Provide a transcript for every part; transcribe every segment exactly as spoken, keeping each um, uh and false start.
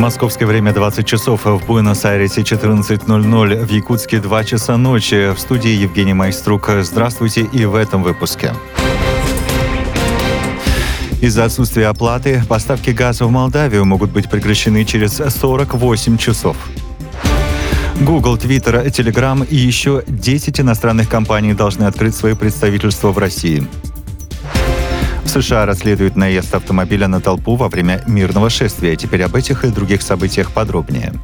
Московское время двадцать часов, в Буэнос-Айресе четырнадцать ноль ноль, в Якутске два часа ночи. В студии Евгений Майструк. Здравствуйте и в этом выпуске. Из-за отсутствия оплаты поставки газа в Молдавию могут быть прекращены через сорок восемь часов. Google, Twitter, Telegram и еще десять иностранных компаний должны открыть свои представительства в России. В США расследуют наезд автомобиля на толпу во время мирного шествия. Теперь об этих и других событиях подробнее.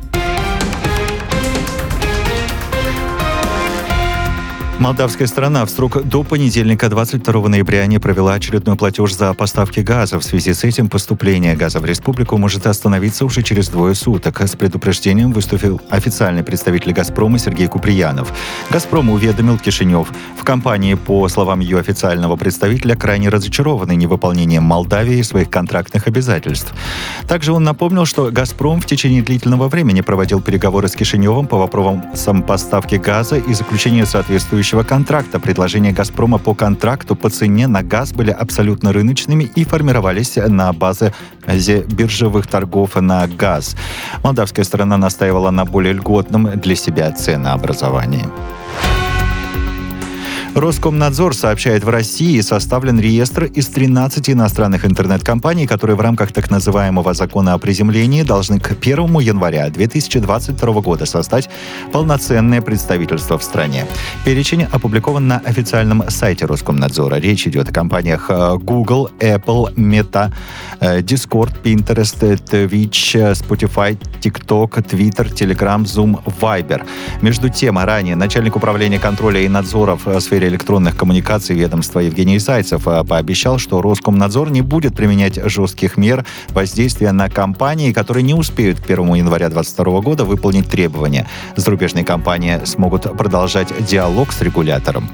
Молдавская сторона в срок до понедельника, двадцать второго ноября, не провела очередной платеж за поставки газа. В связи с этим поступление газа в республику может остановиться уже через двое суток. С предупреждением выступил официальный представитель «Газпрома» Сергей Куприянов. «Газпром» уведомил Кишинев. В компании, по словам ее официального представителя, крайне разочарованы невыполнением Молдавии своих контрактных обязательств. Также он напомнил, что «Газпром» в течение длительного времени проводил переговоры с Кишиневым по вопросам поставки газа и заключения соответствующих контракта. Предложения «Газпрома» по контракту по цене на газ были абсолютно рыночными и формировались на базе биржевых торгов на газ. Молдавская сторона настаивала на более льготном для себя ценообразовании. Роскомнадзор сообщает, в России составлен реестр из тринадцати иностранных интернет-компаний, которые в рамках так называемого закона о приземлении должны к первому января две тысячи двадцать второго года создать полноценное представительство в стране. Перечень опубликован на официальном сайте Роскомнадзора. Речь идет о компаниях Google, Apple, Meta, Discord, Pinterest, Twitch, Spotify, TikTok, Twitter, Telegram, Zoom, Viber. Между тем, ранее начальник управления контроля и надзора в сфере электронных коммуникаций ведомства Евгений Зайцев пообещал, что Роскомнадзор не будет применять жестких мер воздействия на компании, которые не успеют к первому января двадцать второго года выполнить требования. Зарубежные компании смогут продолжать диалог с регулятором.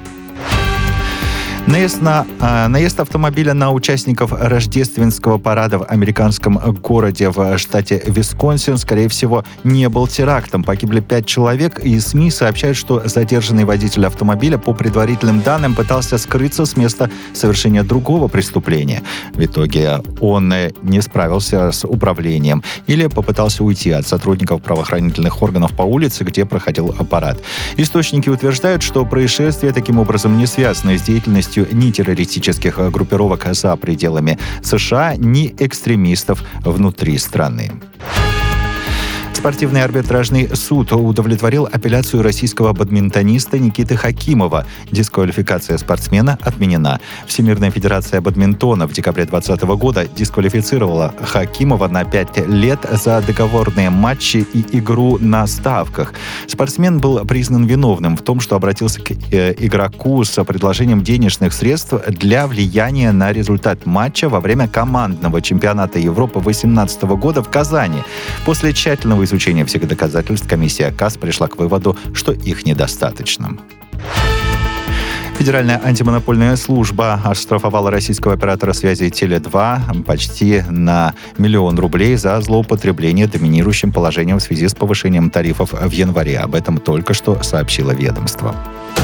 Наезд, на, э, наезд автомобиля на участников рождественского парада в американском городе в штате Висконсин, скорее всего, не был терактом. Погибли пять человек, и СМИ сообщают, что задержанный водитель автомобиля, по предварительным данным, пытался скрыться с места совершения другого преступления. В итоге он не справился с управлением или попытался уйти от сотрудников правоохранительных органов по улице, где проходил парад. Источники утверждают, что происшествие таким образом не связано с деятельностью ни террористических группировок за пределами США, ни экстремистов внутри страны. Спортивный арбитражный суд удовлетворил апелляцию российского бадминтониста Никиты Хакимова. Дисквалификация спортсмена отменена. Всемирная федерация бадминтона в декабре двадцатого года дисквалифицировала Хакимова на пять лет за договорные матчи и игру на ставках. Спортсмен был признан виновным в том, что обратился к игроку с предложением денежных средств для влияния на результат матча во время командного чемпионата Европы две тысячи восемнадцатого года в Казани. После тщательного изучения изучения всех доказательств комиссия КАС пришла к выводу, что их недостаточно. Федеральная антимонопольная служба оштрафовала российского оператора связи Теле два почти на миллион рублей за злоупотребление доминирующим положением в связи с повышением тарифов в январе. Об этом только что сообщило ведомство.